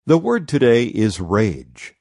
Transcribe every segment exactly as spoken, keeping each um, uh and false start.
The word today is rage.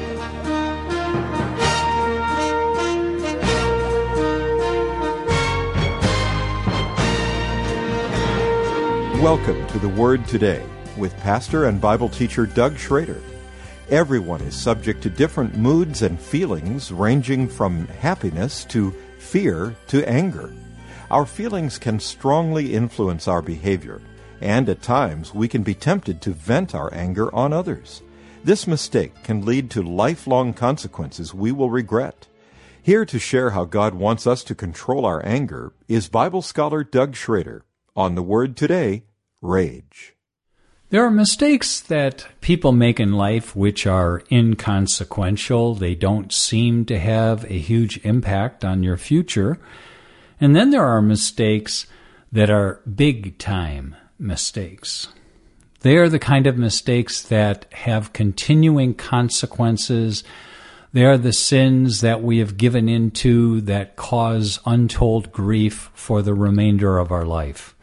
Welcome to the Word Today with pastor and Bible teacher Doug Schrader. Everyone is subject to different moods and feelings ranging from happiness to fear to anger. Our feelings can strongly influence our behavior, and at times we can be tempted to vent our anger on others. This mistake can lead to lifelong consequences we will regret. Here to share how God wants us to control our anger is Bible scholar Doug Schrader on the Word Today, Rage. There are mistakes that people make in life which are inconsequential. They don't seem to have a huge impact on your future. And then there are mistakes that are big-time mistakes. They are the kind of mistakes that have continuing consequences. They are the sins that we have given into that cause untold grief for the remainder of our life.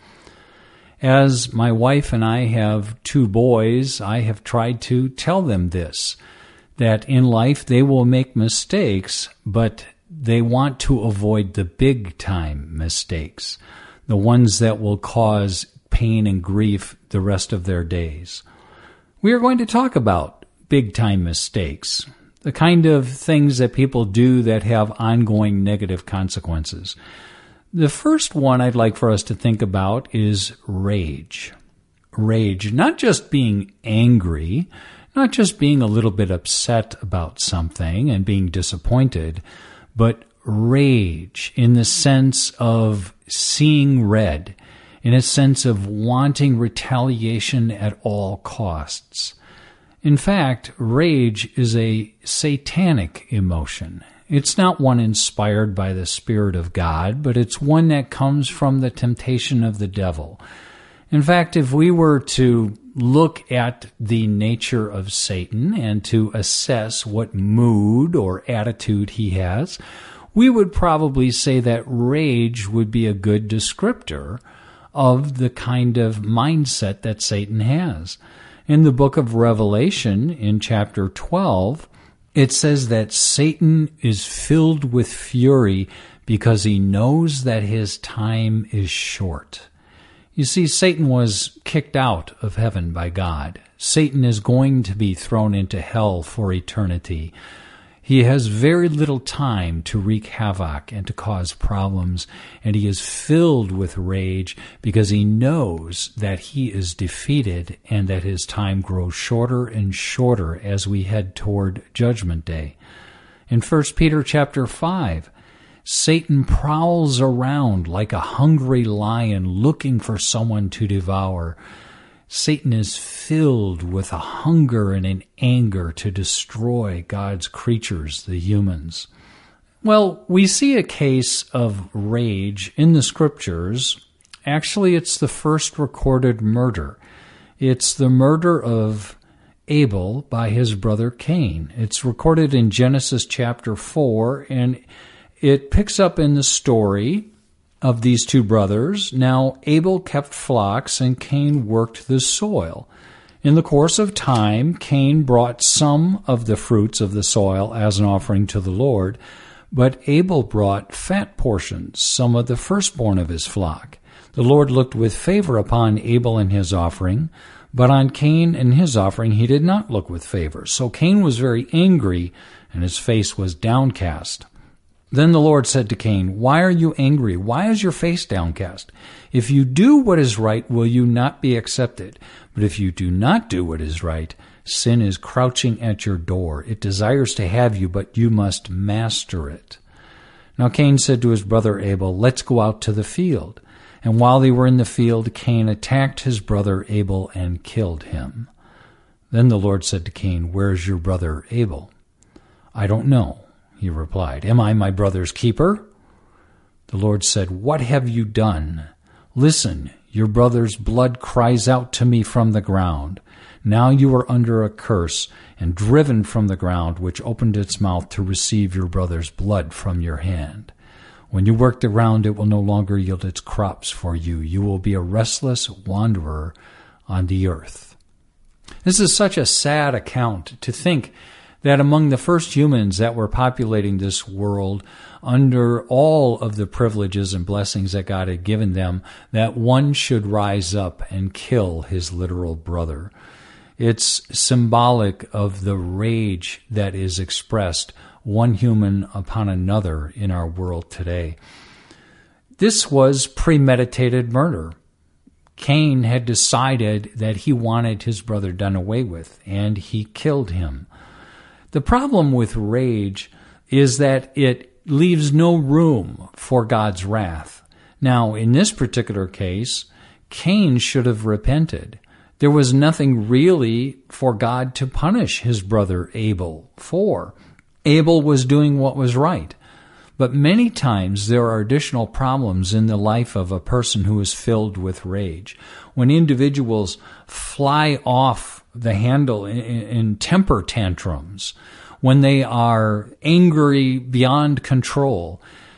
As my wife and I have two boys, I have tried to tell them this, that in life they will make mistakes, but they want to avoid the big-time mistakes, the ones that will cause pain and grief the rest of their days. We are going to talk about big-time mistakes, the kind of things that people do that have ongoing negative consequences. The first one I'd like for us to think about is rage. Rage, not just being angry, not just being a little bit upset about something and being disappointed, but rage in the sense of seeing red, in a sense of wanting retaliation at all costs. In fact, rage is a satanic emotion. It's not one inspired by the Spirit of God, but it's one that comes from the temptation of the devil. In fact, if we were to look at the nature of Satan and to assess what mood or attitude he has, we would probably say that rage would be a good descriptor of the kind of mindset that Satan has. In the book of Revelation, in chapter twelve, it says that Satan is filled with fury because he knows that his time is short. You see, Satan was kicked out of heaven by God. Satan is going to be thrown into hell for eternity. He has very little time to wreak havoc and to cause problems, and he is filled with rage because he knows that he is defeated and that his time grows shorter and shorter as we head toward Judgment Day. In First Peter chapter five, Satan prowls around like a hungry lion looking for someone to devour. Satan is filled with a hunger and an anger to destroy God's creatures, the humans. Well, we see a case of rage in the Scriptures. Actually, it's the first recorded murder. It's the murder of Abel by his brother Cain. It's recorded in Genesis chapter four, and it picks up in the story of these two brothers. Now, Abel kept flocks and Cain worked the soil. In the course of time, Cain brought some of the fruits of the soil as an offering to the Lord, but Abel brought fat portions, some of the firstborn of his flock. The Lord looked with favor upon Abel and his offering, but on Cain and his offering he did not look with favor. So Cain was very angry, and his face was downcast. Then the Lord said to Cain, "Why are you angry? Why is your face downcast? If you do what is right, will you not be accepted? But if you do not do what is right, sin is crouching at your door. It desires to have you, but you must master it." Now Cain said to his brother Abel, "Let's go out to the field." And while they were in the field, Cain attacked his brother Abel and killed him. Then the Lord said to Cain, "Where is your brother Abel?" "I don't know," he replied. "Am I my brother's keeper?" The Lord said, "What have you done? Listen, your brother's blood cries out to me from the ground. Now you are under a curse and driven from the ground, which opened its mouth to receive your brother's blood from your hand. When you work the ground, it will no longer yield its crops for you. You will be a restless wanderer on the earth." This is such a sad account to think that among the first humans that were populating this world, under all of the privileges and blessings that God had given them, that one should rise up and kill his literal brother. It's symbolic of the rage that is expressed one human upon another in our world today. This was premeditated murder. Cain had decided that he wanted his brother done away with, and he killed him. The problem with rage is that it leaves no room for God's wrath. Now, in this particular case, Cain should have repented. There was nothing really for God to punish his brother Abel for. Abel was doing what was right. But many times there are additional problems in the life of a person who is filled with rage. When individuals fly off the handle in, in temper tantrums, when they are angry beyond control,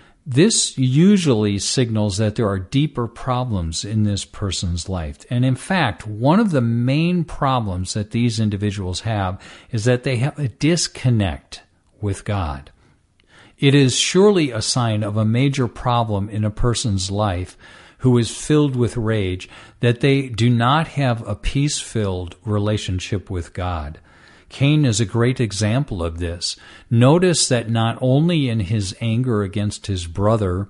this usually signals that there are deeper problems in this person's life. And in fact, one of the main problems that these individuals have is that they have a disconnect with God. It is surely a sign of a major problem in a person's life who is filled with rage that they do not have a peace-filled relationship with God. Cain is a great example of this. Notice that not only in his anger against his brother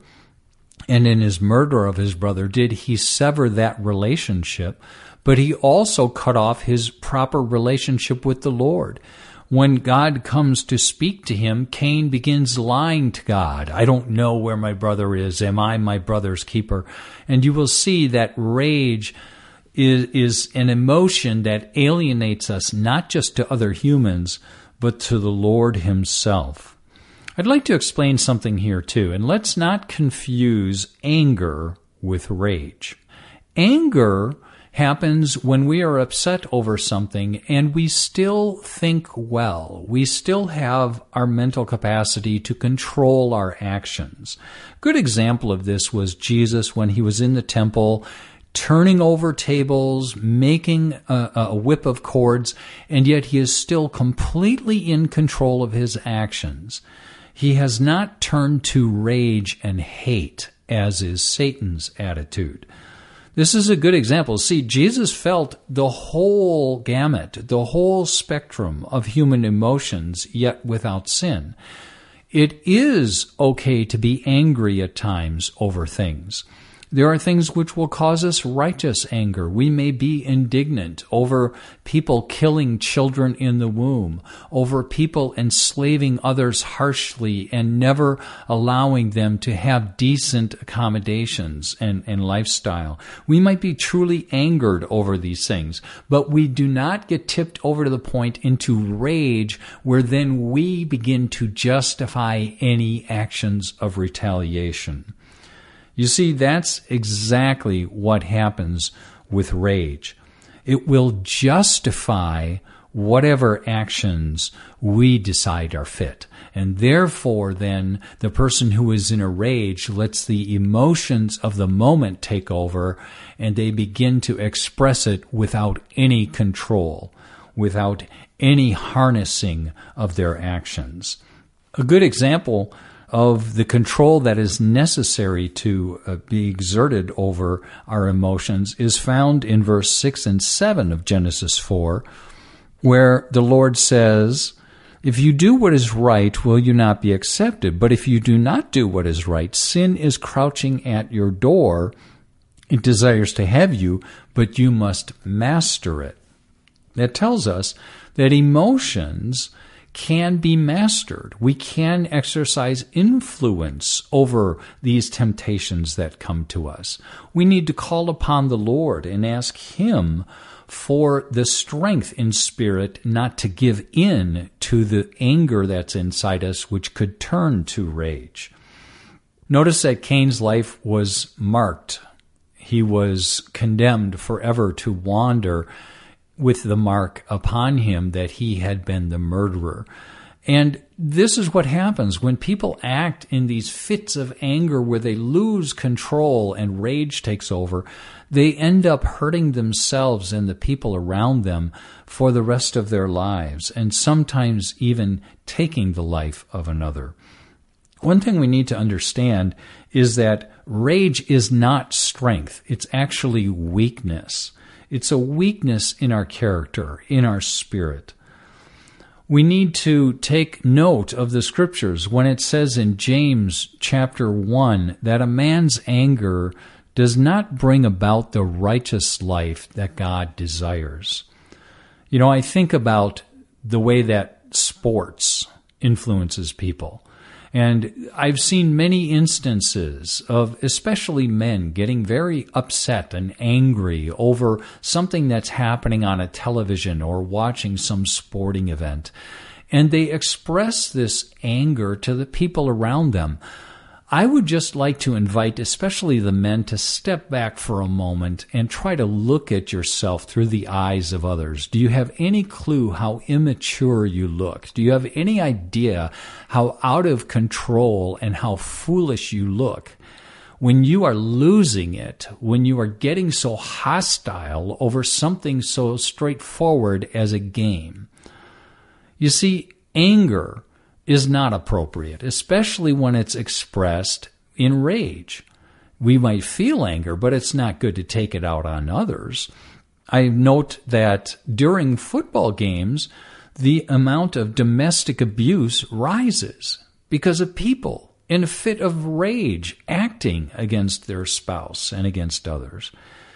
and in his murder of his brother did he sever that relationship, but he also cut off his proper relationship with the Lord. When God comes to speak to him, Cain begins lying to God. I don't know where my brother is. Am I my brother's keeper? And you will see that rage is, is an emotion that alienates us not just to other humans, but to the Lord himself. I'd like to explain something here too, and let's not confuse anger with rage. Anger happens when we are upset over something and we still think well. We still have our mental capacity to control our actions. A good example of this was Jesus when he was in the temple, turning over tables, making a, a whip of cords, and yet he is still completely in control of his actions. He has not turned to rage and hate, as is Satan's attitude. This is a good example. See, Jesus felt the whole gamut, the whole spectrum of human emotions, yet without sin. It is okay to be angry at times over things. There are things which will cause us righteous anger. We may be indignant over people killing children in the womb, over people enslaving others harshly and never allowing them to have decent accommodations and, and lifestyle. We might be truly angered over these things, but we do not get tipped over to the point into rage where then we begin to justify any actions of retaliation. You see, that's exactly what happens with rage. It will justify whatever actions we decide are fit. And therefore, then, the person who is in a rage lets the emotions of the moment take over, and they begin to express it without any control, without any harnessing of their actions. A good example of the control that is necessary to uh, be exerted over our emotions is found in verse six and seven of Genesis four, where the Lord says, "If you do what is right, will you not be accepted? But if you do not do what is right, sin is crouching at your door. It desires to have you, but you must master it." That tells us that emotions can be mastered. We can exercise influence over these temptations that come to us. We need to call upon the Lord and ask Him for the strength in spirit not to give in to the anger that's inside us, which could turn to rage. Notice that Cain's life was marked. He was condemned forever to wander with the mark upon him that he had been the murderer. And this is what happens when people act in these fits of anger where they lose control and rage takes over. They end up hurting themselves and the people around them for the rest of their lives, and sometimes even taking the life of another. One thing we need to understand is that rage is not strength. It's actually weakness. It's a weakness in our character, in our spirit. We need to take note of the Scriptures when it says in James chapter one that a man's anger does not bring about the righteous life that God desires. You know, I think about the way that sports influences people. And I've seen many instances of especially men getting very upset and angry over something that's happening on a television or watching some sporting event. And they express this anger to the people around them. I would just like to invite especially the men to step back for a moment and try to look at yourself through the eyes of others. Do you have any clue how immature you look? Do you have any idea how out of control and how foolish you look when you are losing it, when you are getting so hostile over something so straightforward as a game? You see, anger is not appropriate, especially when it's expressed in rage. We might feel anger, but it's not good to take it out on others. I note that during football games, the amount of domestic abuse rises because of people in a fit of rage acting against their spouse and against others.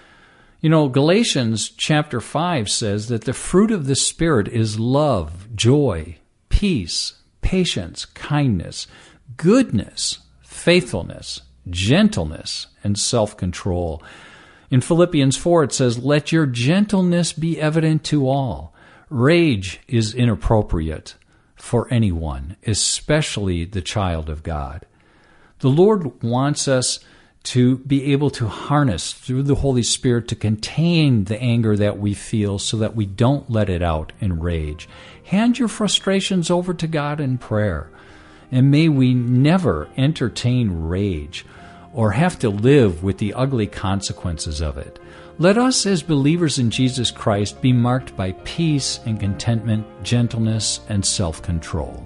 You know, Galatians chapter five says that the fruit of the Spirit is love, joy, peace, patience, kindness, goodness, faithfulness, gentleness, and self-control. In Philippians four, it says, "Let your gentleness be evident to all." Rage is inappropriate for anyone, especially the child of God. The Lord wants us to be able to harness through the Holy Spirit to contain the anger that we feel so that we don't let it out in rage. Hand your frustrations over to God in prayer. And may we never entertain rage or have to live with the ugly consequences of it. Let us as believers in Jesus Christ be marked by peace and contentment, gentleness, and self-control.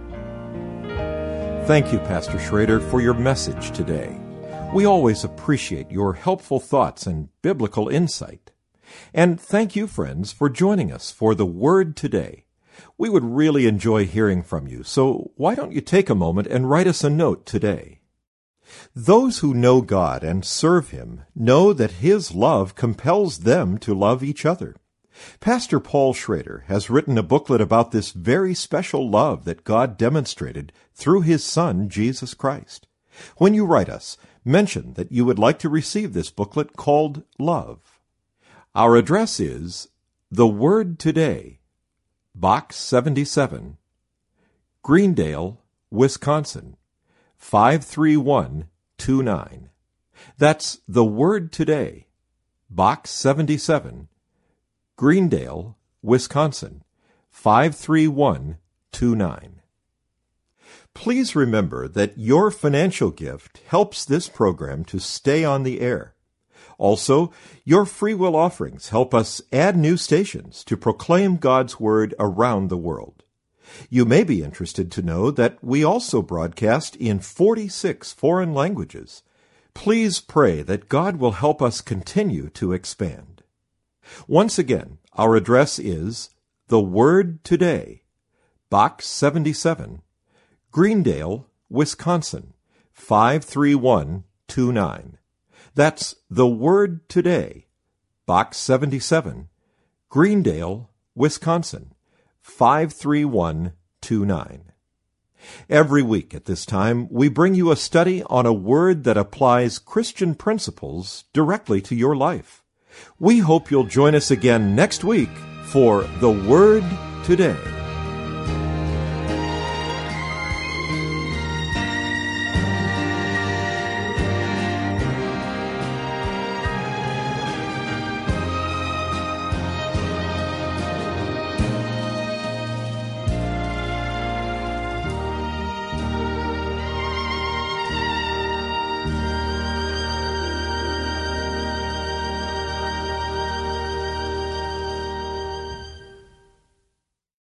Thank you, Pastor Schrader, for your message today. We always appreciate your helpful thoughts and biblical insight. And thank you, friends, for joining us for the Word Today. We would really enjoy hearing from you, so why don't you take a moment and write us a note today? Those who know God and serve Him know that His love compels them to love each other. Pastor Paul Schrader has written a booklet about this very special love that God demonstrated through His Son, Jesus Christ. When you write us, mention that you would like to receive this booklet called Love. Our address is The Word Today, Box seventy-seven, Greendale, Wisconsin, five three one two nine. That's The Word Today, Box seventy-seven, Greendale, Wisconsin, five three one two nine. Please remember that your financial gift helps this program to stay on the air. Also, your free will offerings help us add new stations to proclaim God's Word around the world. You may be interested to know that we also broadcast in forty-six foreign languages. Please pray that God will help us continue to expand. Once again, our address is The Word Today, Box seventy-seven, Greendale, Wisconsin, five three one two nine. That's The Word Today, Box seventy-seven, Greendale, Wisconsin, five three one two nine. Every week at this time, we bring you a study on a word that applies Christian principles directly to your life. We hope you'll join us again next week for The Word Today.